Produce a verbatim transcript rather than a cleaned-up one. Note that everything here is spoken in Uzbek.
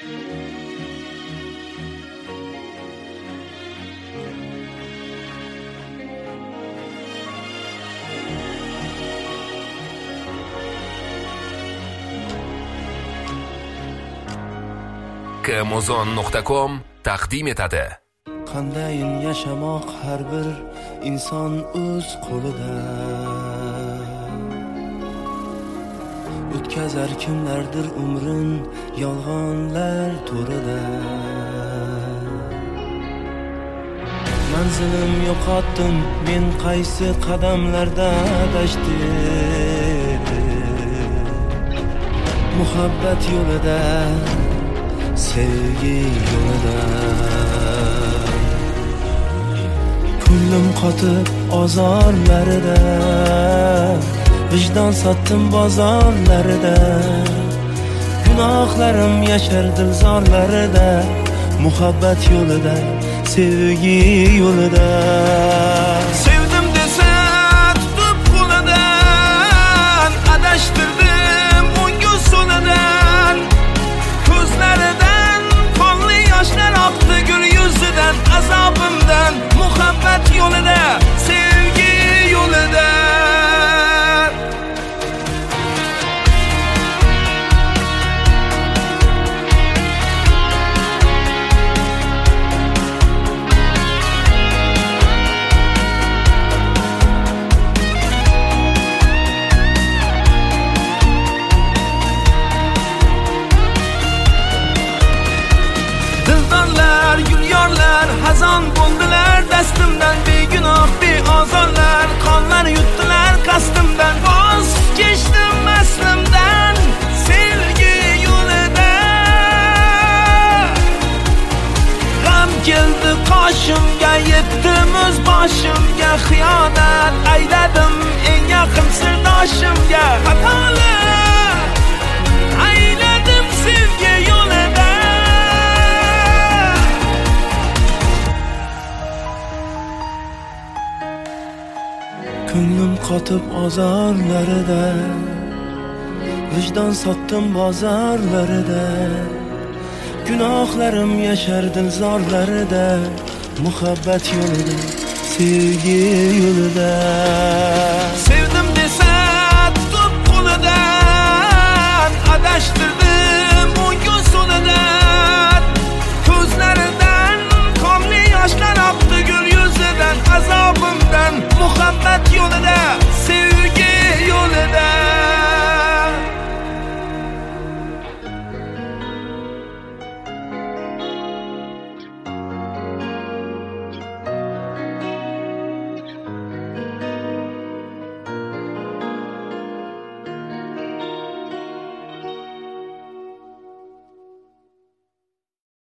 kmozon nuqta com taqdim etadi. Qandayin yashamoq har bir inson o'z qo'lida. O'tkazar kimlardir umrin yolg'onlar to'rida. Manzilim yo'qotdim men qaysi qadamlarda adashdim. Muhabbat yo'lida, sevgi yo'lida. Ko'nglim qotib ozorlarida, vijdon sotdim bozorlarida. Gunohlarim yashar dilzorlarida. Muhabbat yo'lida, sevgi yo'lida. Sevdim desa tutib qo'lidan, adashtirdim o'ngu so'lidan. Ko'zlaridan qonli yoshlar oqdi gul yuzidan. Azobimdan muhabbat yo'lida, sevgi yo'lida. Dildorlar, gulyorlar hazon bo'ldilar dastimdan. Begunoh beozorlar qonlar yutdilar qasdimdan. Voz kechdim aslimdan, sevgi yo'lida. G'am keldi qoshimga, yetdim o'z boshimga. Xiyonat ayladim eng yaqin sirdoshimga. Xatolar ayladim sevgi yo'lida. Ko'nglim qotib ozorlarida, vijdon sotdim bozorlarida. Gunohlarim yashar dilzorlarida. Muhabbat yo'lida, sevgi yo'lida.